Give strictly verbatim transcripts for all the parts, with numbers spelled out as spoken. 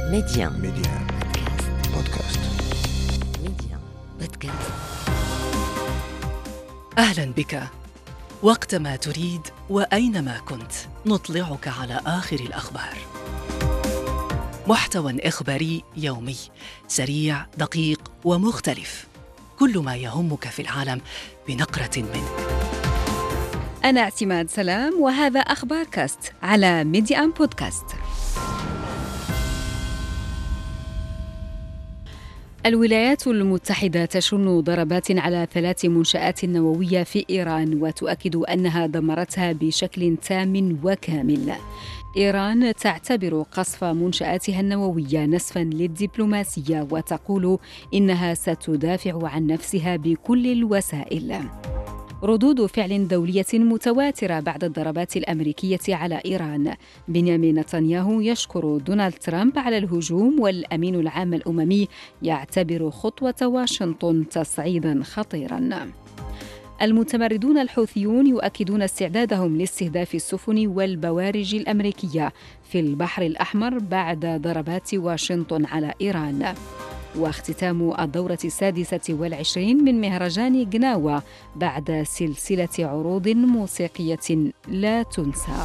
ميديان ميديان بودكاست. ميديان بودكاست. أهلا بك. وقتما تريد وأينما كنت نطلعك على آخر الأخبار. محتوى إخباري يومي سريع دقيق ومختلف، كل ما يهمك في العالم بنقرة منه. أنا اعتماد سلام وهذا أخبار كاست على ميديان بودكاست. الولايات المتحدة تشن ضربات على ثلاث منشآت نووية في إيران وتؤكد أنها دمرتها بشكل تام وكامل. إيران تعتبر قصف منشآتها النووية نسفاً للدبلوماسية وتقول إنها ستدافع عن نفسها بكل الوسائل. ردود فعل دولية متواترة بعد الضربات الأمريكية على إيران. بنيامين نتنياهو يشكر دونالد ترامب على الهجوم، والأمين العام الأممي يعتبر خطوة واشنطن تصعيداً خطيراً. المتمردون الحوثيون يؤكدون استعدادهم لاستهداف السفن والبوارج الأمريكية في البحر الأحمر بعد ضربات واشنطن على إيران. واختتام الدورة السادسة والعشرين من مهرجان جناوة بعد سلسلة عروض موسيقية لا تنسى.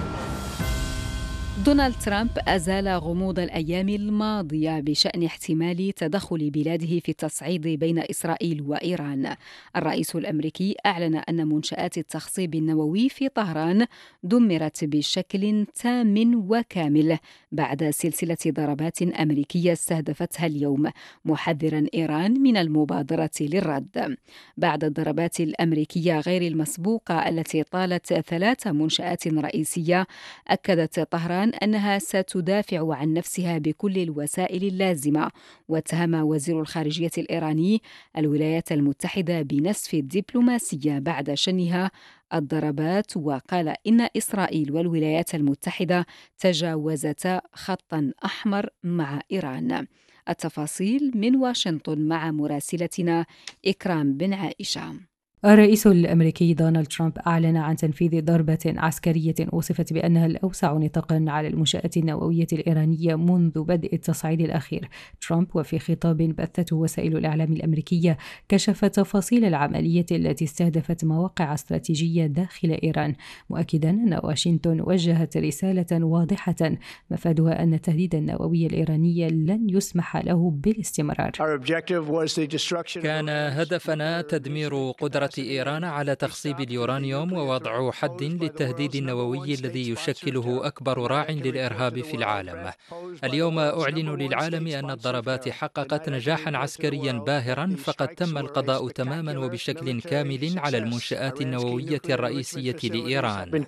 دونالد ترامب أزال غموض الأيام الماضية بشأن احتمال تدخل بلاده في التصعيد بين إسرائيل وإيران. الرئيس الأمريكي أعلن أن منشآت التخصيب النووي في طهران دمرت بشكل تام وكامل بعد سلسلة ضربات أمريكية استهدفتها اليوم، محذراً إيران من المبادرة للرد. بعد الضربات الأمريكية غير المسبوقة التي طالت ثلاث منشآت رئيسية، أكدت طهران أنها ستدافع عن نفسها بكل الوسائل اللازمة. واتهم وزير الخارجية الإيراني الولايات المتحدة بنسف الدبلوماسية بعد شنها الضربات، وقال إن إسرائيل والولايات المتحدة تجاوزتا خطاً أحمر مع إيران. التفاصيل من واشنطن مع مراسلتنا إكرام بن عائشة. الرئيس الأمريكي دونالد ترامب أعلن عن تنفيذ ضربة عسكرية وصفت بأنها الأوسع نطاقاً على المنشآت النووية الإيرانية منذ بدء التصعيد الأخير. ترامب وفي خطاب بثته وسائل الإعلام الأمريكية كشف تفاصيل العملية التي استهدفت مواقع استراتيجية داخل إيران، مؤكداً أن واشنطن وجهت رسالة واضحة مفادها أن التهديد النووي الإيراني لن يسمح له بالاستمرار. كان هدفنا تدمير قدرة إيران على تخصيب اليورانيوم ووضع حد للتهديد النووي الذي يشكله أكبر راع للإرهاب في العالم. اليوم أعلن للعالم أن الضربات حققت نجاحاً عسكرياً باهراً، فقد تم القضاء تماماً وبشكل كامل على المنشآت النووية الرئيسية لإيران.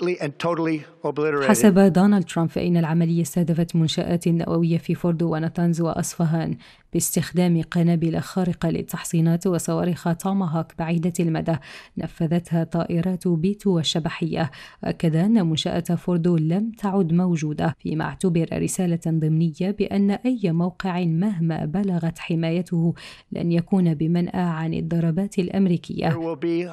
حسب دونالد ترامب فإن العملية استهدفت منشآت نووية في فوردو وناتانز وأصفهان باستخدام قنابل خارقة للتحصينات وصواريخ توماهوك بعيدة المدى نفذتها طائرات بيتو والشبحية. أكد أن منشأة فوردو لم تعد موجودة، فيما اعتبر رسالة ضمنية بأن أي موقع مهما بلغت حمايته لن يكون بمنأى عن الضربات الأمريكية.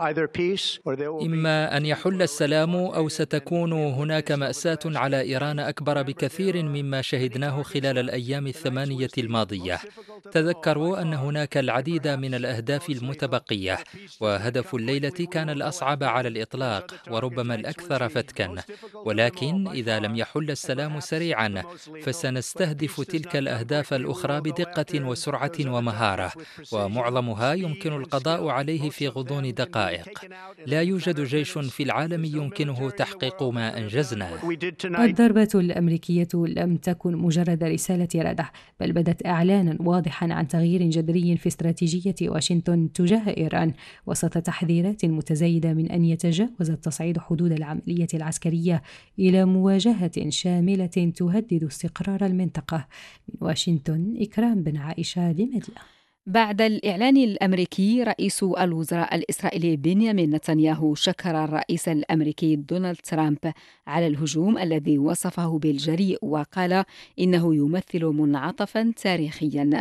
إما أن يحل السلام أو ستكون هناك مأساة على إيران أكبر بكثير مما شهدناه خلال الأيام الثمانية الماضية. تذكروا أن هناك العديد من الأهداف المتبقية، وهدف الليلة كان الأصعب على الإطلاق وربما الأكثر فتكاً، ولكن إذا لم يحل السلام سريعاً فسنستهدف تلك الأهداف الأخرى بدقة وسرعة ومهارة، ومعظمها يمكن القضاء عليه في غضون دقائق. لا يوجد جيش في العالم يمكنه تحقيق ما أنجزناه. الضربة الأمريكية لم تكن مجرد رسالة ردع، بل بدت إعلاناً واضحاً عن تغيير جذري في استراتيجية واشنطن تجاه إيران، وسط تحذيرات متزايدة من أن يتجاوز التصعيد حدود العملية العسكرية إلى مواجهة شاملة تهدد استقرار المنطقة. من واشنطن إكرام بن عائشة لميديا. بعد الإعلان الأمريكي، رئيس الوزراء الإسرائيلي بنيامين نتنياهو شكر الرئيس الأمريكي دونالد ترامب على الهجوم الذي وصفه بالجريء، وقال إنه يمثل منعطفاً تاريخياً.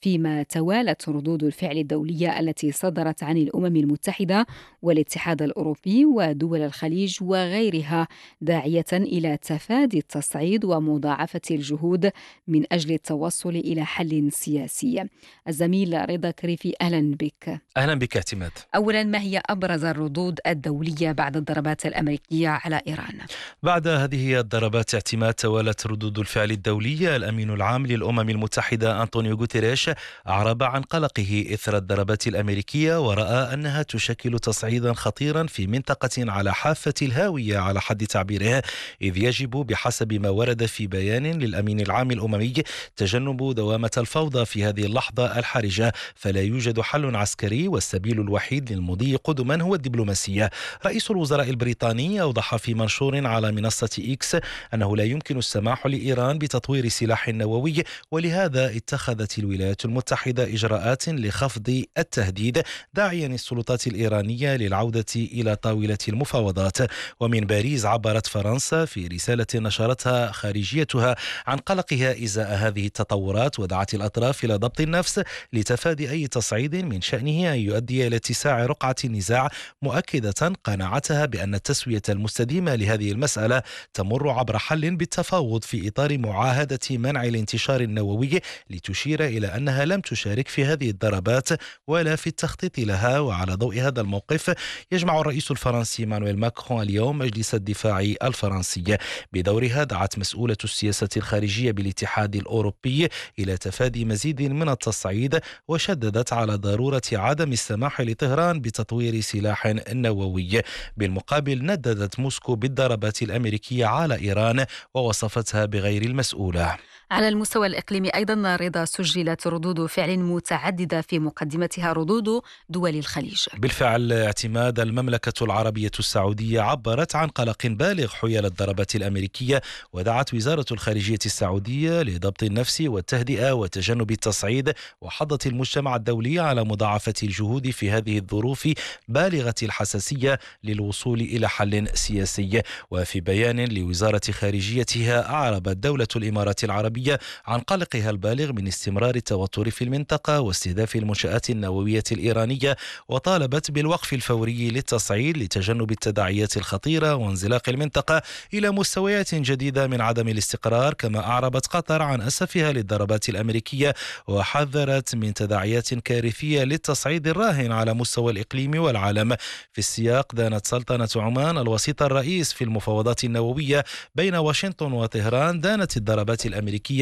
فيما توالت ردود الفعل الدولية التي صدرت عن الأمم المتحدة والاتحاد الأوروبي ودول الخليج وغيرها داعية إلى تفادي التصعيد ومضاعفة الجهود من أجل التوصل إلى حل سياسي. الزميل رضا كريفي، أهلا بك. أهلا بك اعتماد. أولا، ما هي أبرز الردود الدولية بعد الضربات الأمريكية على إيران؟ بعد هذه الضربات اعتماد توالت ردود الفعل الدولية. الأمين العام للأمم المتحدة أنطونيو غوتيريش أعرب عن قلقه إثر الضربات الأمريكية، ورأى أنها تشكل تصعيدا خطيرا في منطقة على حافة الهاوية على حد تعبيره، إذ يجب بحسب ما ورد في بيان للأمين العام الأممي تجنب دوامة الفوضى في هذه اللحظة الحرجة، فلا يوجد حل عسكري والسبيل الوحيد للمضي قدما هو الدبلوماسية. رئيس الوزراء البريطاني أوضح في منشور على منصة إكس أنه لا يمكن السماح لإيران بتطوير سلاح نووي، ولهذا اتخذت الولايات المتحدة إجراءات لخفض التهديد، داعيا السلطات الإيرانية للعودة إلى طاولة المفاوضات. ومن باريس عبرت فرنسا في رسالة نشرتها خارجيتها عن قلقها إزاء هذه التطورات، ودعت الأطراف إلى ضبط النفس لتفادي أي تصعيد من شأنه أن يؤدي إلى اتساع رقعة النزاع، مؤكدة قناعتها بأن التسوية المستديمة لهذه المسألة تمر عبر حل بالتفاوض في إطار معاهدة منع الانتشار النووي، لتشير إلى أنها لم تشارك في هذه الضربات ولا في التخطيط لها. وعلى ضوء هذا الموقف يجمع الرئيس الفرنسي مانويل ماكرون اليوم مجلس الدفاع الفرنسي. بدورها دعت مسؤولة السياسة الخارجية بالاتحاد الأوروبي إلى تفادي مزيد من التصعيد، وشددت على ضرورة عدم السماح لطهران بتطوير سلاح نووي. بالمقابل نددت موسكو بالضربات الأمريكية على إيران ووصفتها بغير المسؤولة. على المستوى الإقليمي أيضا رضا، سجلت ردود فعل متعددة في مقدمتها ردود دول الخليج. بالفعل اعتماد المملكة العربية السعودية عبرت عن قلق بالغ حيال الضربات الأمريكية، ودعت وزارة الخارجية السعودية لضبط النفس والتهدئة وتجنب التصعيد، وحضت المجتمع الدولي على مضاعفة الجهود في هذه الظروف بالغة الحساسية للوصول إلى حل سياسي. وفي بيان لوزارة خارجيتها أعربت دولة الإمارات العربية عن قلقها البالغ من استمرار التوتر في المنطقة واستهداف المنشآت النووية الإيرانية، وطالبت بالوقف الفوري للتصعيد لتجنب التداعيات الخطيرة وانزلاق المنطقة إلى مستويات جديدة من عدم الاستقرار. كما أعربت قطر عن أسفها للضربات الأمريكية، وحذرت من تداعيات كارثية للتصعيد الراهن على مستوى الإقليم والعالم. في السياق دانت سلطنة عمان الوسيط الرئيس في المفاوضات النووية بين واشنطن وطهران دانت الضربات الأمريكية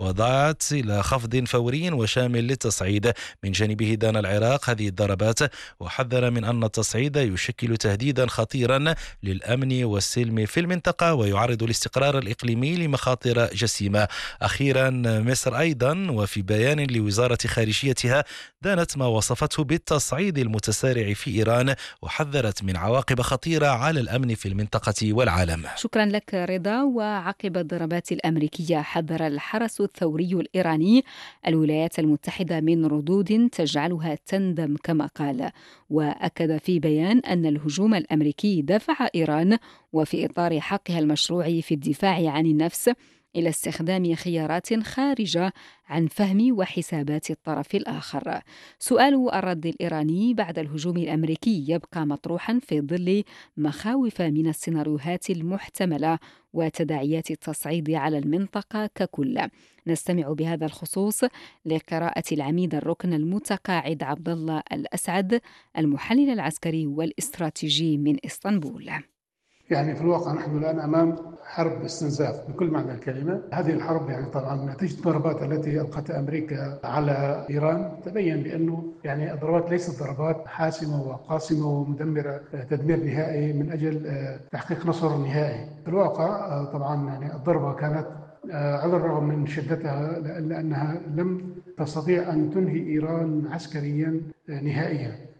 ودعت إلى خفض فوري وشامل للتصعيد. من جانبه دان العراق هذه الضربات وحذر من أن التصعيد يشكل تهديدا خطيرا للأمن والسلم في المنطقة ويعرض الاستقرار الإقليمي لمخاطر جسيمة. أخيرا مصر أيضا وفي بيان لوزارة خارجيتها دانت ما وصفته بالتصعيد المتسارع في إيران، وحذرت من عواقب خطيرة على الأمن في المنطقة والعالم. شكرا لك رضا. وعقب الضربات الأمريكية حذر الحرس الثوري الإيراني الولايات المتحدة من ردود تجعلها تندم كما قال، وأكد في بيان أن الهجوم الأمريكي دفع إيران وفي إطار حقها المشروع في الدفاع عن النفس إلى استخدام خيارات خارجة عن فهم وحسابات الطرف الآخر. سؤال الرد الإيراني بعد الهجوم الأمريكي يبقى مطروحا في ظل مخاوف من السيناريوهات المحتملة وتداعيات التصعيد على المنطقة ككل. نستمع بهذا الخصوص لقراءة العميد الركن المتقاعد عبد الله الأسعد، المحلل العسكري والاستراتيجي من إسطنبول. يعني في الواقع نحن الآن أمام حرب استنزاف بكل معنى الكلمة. هذه الحرب يعني طبعا نتيجة الضربات التي ألقتها أمريكا على إيران تبين بأنه يعني الضربات ليست ضربات حاسمة وقاسمة ومدمرة تدمير نهائي من أجل تحقيق نصر نهائي. في الواقع طبعا يعني الضربة كانت على الرغم من شدتها لأنها لم تستطيع أن تنهي إيران عسكريا نهائيا.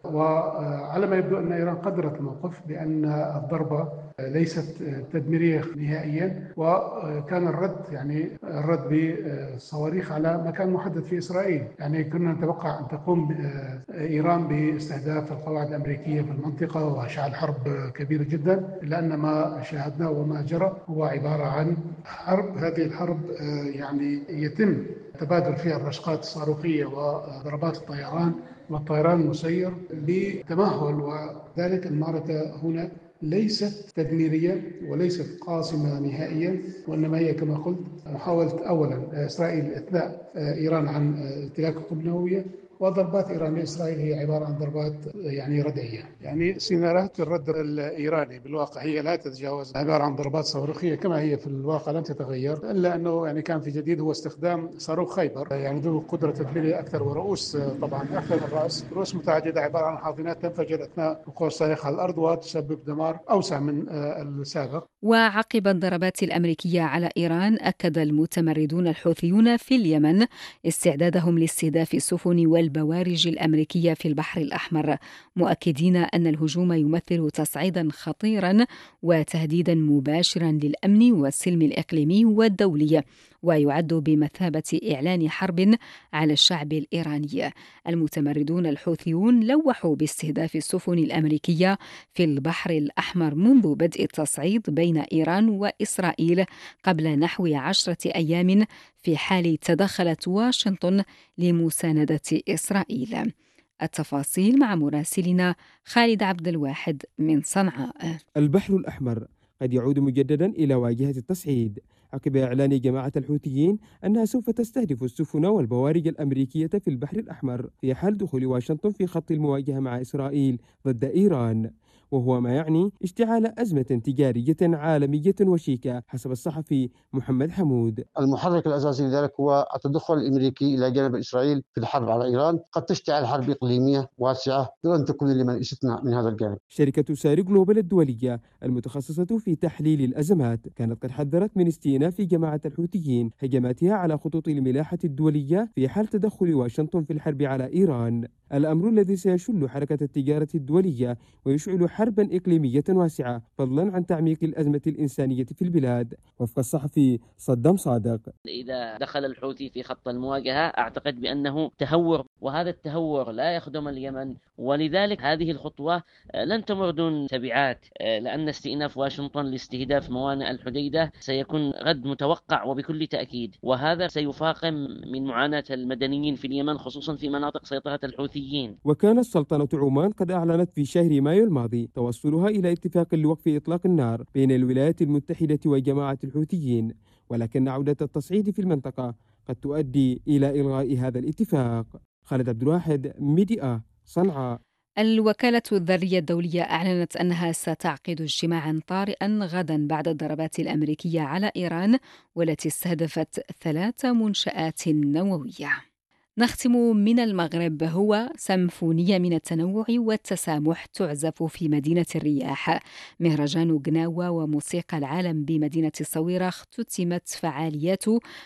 وعلى ما يبدو أن إيران قدرت الموقف بأن الضربة ليست تدميرية نهائيا، وكان الرد يعني الرد بصواريخ على مكان محدد في إسرائيل. يعني كنا نتوقع أن تقوم إيران باستهداف القواعد الأمريكية في المنطقة وإشعال حرب كبيرة جدا، إلا أن ما شاهدناه وما جرى هو عبارة عن حرب. هذه الحرب يعني يتم تبادل فيها الرشقات الصاروخية وضربات الطيران والطيران المسير بتمهل، وذلك المعركة هنا ليست تدميرية وليست قاصمة نهائيا، وإنما هي كما قلت محاولة أولا إسرائيل إثناء إيران عن امتلاك القنبلة النووية، وضربات إيران لإسرائيل هي عبارة عن ضربات يعني ردعية. يعني سيناريوهات الرد الإيراني بالواقع هي لا تتجاوز، عبارة عن ضربات صاروخية كما هي في الواقع لم تتغير، إلا أنه يعني كان في جديد هو استخدام صاروخ خيبر يعني ذو قدرة تدميرية أكثر، ورؤوس طبعا أكثر من رأس، رؤوس متعددة عبارة عن حاضنات تنفجر أثناء وقوع الصاروخ على الأرض وتسبب دمار أوسع من السابق. وعقب الضربات الأمريكية على إيران، أكد المتمردون الحوثيون في اليمن استعدادهم لاستهداف السفن والبوارج الأمريكية في البحر الأحمر، مؤكدين أن الهجوم يمثل تصعيدا خطيرا وتهديدا مباشرا للأمن والسلم الإقليمي والدولي، ويعد بمثابة إعلان حرب على الشعب الإيراني. المتمردون الحوثيون لوحوا باستهداف السفن الأمريكية في البحر الأحمر منذ بدء التصعيد بين إيران وإسرائيل قبل نحو عشرة أيام، في حال تدخلت واشنطن لمساندة إسرائيل. التفاصيل مع مراسلنا خالد عبد الواحد من صنعاء. البحر الأحمر قد يعود مجددا إلى واجهة التصعيد عقب إعلان جماعة الحوثيين أنها سوف تستهدف السفن والبوارج الأمريكية في البحر الأحمر في حال دخول واشنطن في خط المواجهة مع إسرائيل ضد إيران، وهو ما يعني اشتعال أزمة تجارية عالمية وشيكة حسب الصحفي محمد حمود. المحرك الأساسي لذلك هو التدخل الأمريكي إلى جانب إسرائيل في الحرب على إيران. قد تشتعل حرب إقليمية واسعة لن تكون لمن استثناء من هذا الجانب. شركة ساري جلوبال الدولية المتخصصة في تحليل الأزمات كانت قد حذرت من استئناف جماعة الحوثيين هجماتها على خطوط الملاحة الدولية في حال تدخل واشنطن في الحرب على إيران، الأمر الذي سيشل حركة التجارة الدولية ويشعل حربا إقليمية واسعة فضلا عن تعميق الأزمة الإنسانية في البلاد. وفق الصحفي صدام صادق، إذا دخل الحوثي في خط المواجهة أعتقد بأنه تهور، وهذا التهور لا يخدم اليمن، ولذلك هذه الخطوة لن تمر دون تبعات، لأن استئناف واشنطن لاستهداف موانئ الحديدة سيكون غد متوقع وبكل تأكيد، وهذا سيفاقم من معاناة المدنيين في اليمن خصوصا في مناطق سيطرة الحوثيين. وكانت سلطنة عمان قد أعلنت في شهر مايو الماضي توصلها إلى اتفاق لوقف إطلاق النار بين الولايات المتحدة وجماعة الحوثيين، ولكن عودة التصعيد في المنطقة قد تؤدي إلى إلغاء هذا الاتفاق. خالد عبد الواحد، ميديا، صنعاء. الوكالة الذرية الدولية أعلنت أنها ستعقد اجتماعا طارئا غدا بعد الضربات الأمريكية على إيران والتي استهدفت ثلاث منشآت نووية. نختم من المغرب. هو سمفونية من التنوع والتسامح تعزف في مدينة الرياح. مهرجان قناوة وموسيقى العالم بمدينة الصويرة اختتمت فعاليات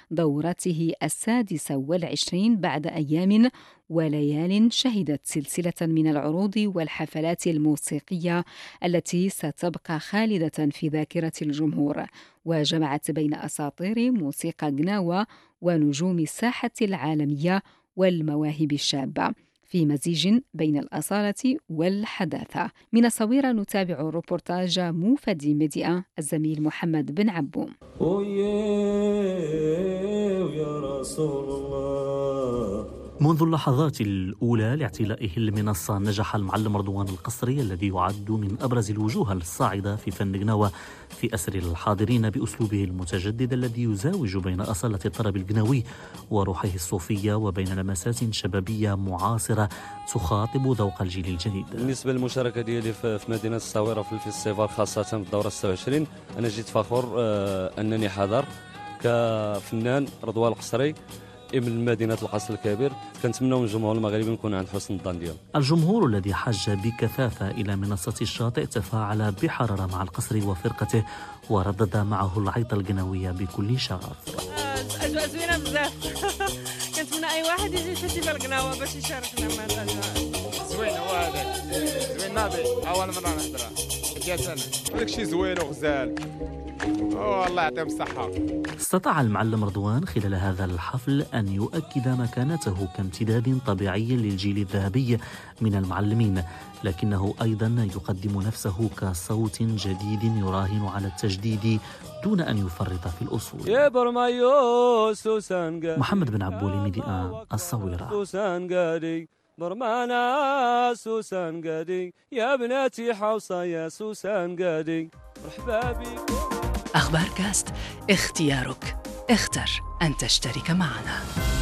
دورته السادسة والعشرين بعد أيام وليال شهدت سلسلة من العروض والحفلات الموسيقية التي ستبقى خالدة في ذاكرة الجمهور، وجمعت بين أساطير موسيقى قناوة ونجوم الساحة العالمية والمواهب الشابة في مزيج بين الأصالة والحداثة. من الصويرة نتابع روبورتاج موفد ميديا الزميل محمد بن عبو. يا رسول الله. منذ اللحظات الأولى لاعتلائه المنصة نجح المعلم رضوان القصري الذي يعد من أبرز الوجوه الصاعدة في فن قناوة في أسر الحاضرين بأسلوبه المتجدد الذي يزاوج بين أصالة الطرب القناوي وروحه الصوفية وبين لمسات شبابية معاصرة تخاطب ذوق الجيل الجديد. بالنسبة للمشاركة ديالي في مدينة الصويرة في الفيستيفال خاصة في الدورة ستة وعشرين، أنا جيت فخور أنني حاضر كفنان رضوان القصري ابن مدينة القصر الكبير. كنتمنى من الجمهور المغربي نكون عند حسن الظن ديالو. الجمهور الذي حج بكثافة إلى منصة الشاطئ تفاعل بحرارة مع القصري وفرقته وردد معه العيطة القناوية بكل شغف. أجواء زوينة بزاف. كنتمنى أي واحد يجي فيستيفال قناوة باش يشاركنا مع الأجواء. زوين هو هذاك زوين ناضي اول مره نهضرها جات انا هذاك شي زوين وغزال والله يعطيهم الصحه. استطاع المعلم رضوان خلال هذا الحفل أن يؤكد مكانته كامتداد طبيعي للجيل الذهبي من المعلمين، لكنه أيضا يقدم نفسه كصوت جديد يراهن على التجديد دون أن يفرط في الأصول. محمد بن عبولي، ميديا الصويرة. برمانا سوسان قادي يا بناتي حوصة يا سوسان قادي مرحبا بكم. أخبار كاست، اختيارك، اختر أن تشترك معنا.